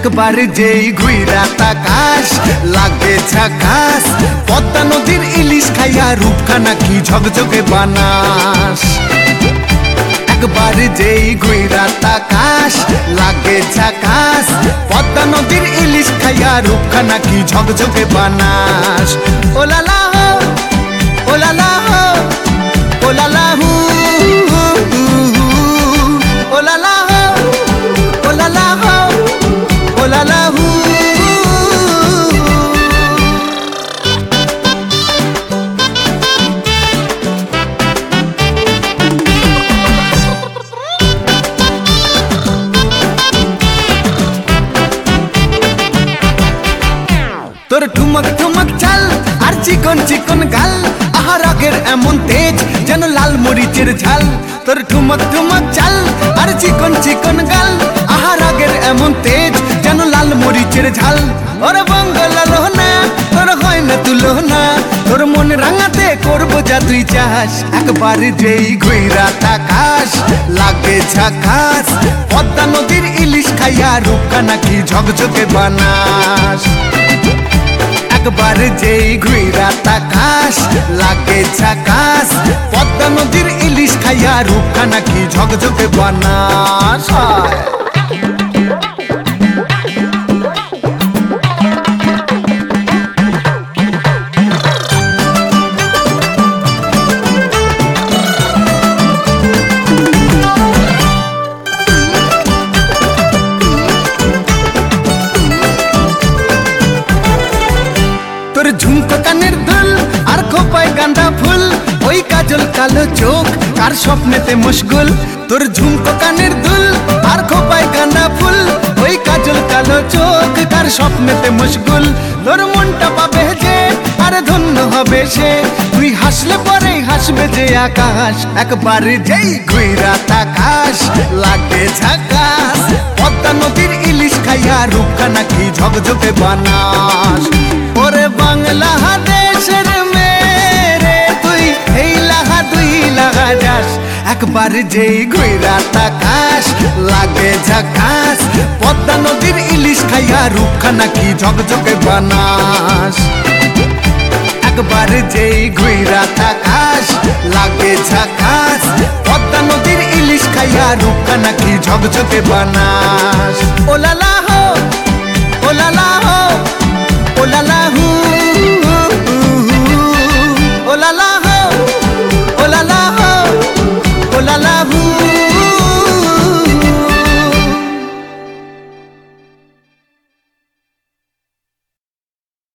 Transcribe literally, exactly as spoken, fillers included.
একবার যেই ঘুইরা তাকাস লাগে ঝাকাস, পদ্মা নদীর ইলিশ খাইয়া রূপখানা কি ঝকঝকে বানাস। একবার যেই ঘুইরা তাকাস লাগে ঝাকাস, পদ্মা নদীর ইলিশ খাইয়া রূপখানা কি ঝকঝকে বানাস। ও লালা হো ও লালা হো ও লালা হু ও লালা হো ও লালা হো ও লালা হু। তোর ঠুমক ঠুমক চাল আর চিকন চিকন গাল, আহার আগের এমন তেজ যেন লাল মরিচের ঝাল। তোর ঠুমক ঠুমক চাল আর চিকন চিকন গাল, আহার আগের এমন তেজ যেন লাল মরিচের ঝাল। ওর বঙ্গলালো না তোর হয় না তুলো না, তোর মন রাঙাতে করবো যা তুই চাস। একবার যেই ঘুইরা তাকাস লাগে ঝাকাস, পদ্মা নদীর ইলিশ খাইয়া রূপখানা কি ঝকঝকে বানাস। একবার যেই ঘুইরা তাকাস লাগে ঝাকাস, পদ্মা নদীর ইলিশ খাইয়া রূপখানা কি ঝকঝকে বানাস। তোর ঝুমকো কানের দুল আর খোপায় গাঁদা ফুল, ওই কাজল কালো চোখ কার স্বপ্নেতে মশগুল। তোর ঝুমকো কানের দুল আর খোপায় গাঁদা ফুল, ওই কাজল কালো চোখ কার স্বপ্নেতে মশগুল। তোর মনটা পাবে যে আর ধন্য হবে সে, তুই হাসলে পরে হাসবে যে আকাশ। একবার যেই ঘুইরা তাকাস লাগে ঝাকাস, পদ্মা নদীর ইলিশ খাইয়া রূপখানা কি ঝকঝকে বানাস। ওরে বাংলা দেশের মেরে তুই এই লাহা দুই লাগা যাস। একবার যেই ঘুইরা তাকাস লাগে ঝাকাস, পদ্মা নদীর ইলিশ খাইয়া রূপখানা কি ঝকঝকে বানাস। একবার যেই ঘুইরা তাকাস লাগে ঝাকাস, পদ্মা নদীর ইলিশ খাইয়া রূপখানা কি ঝকঝকে বানাস। ও লালা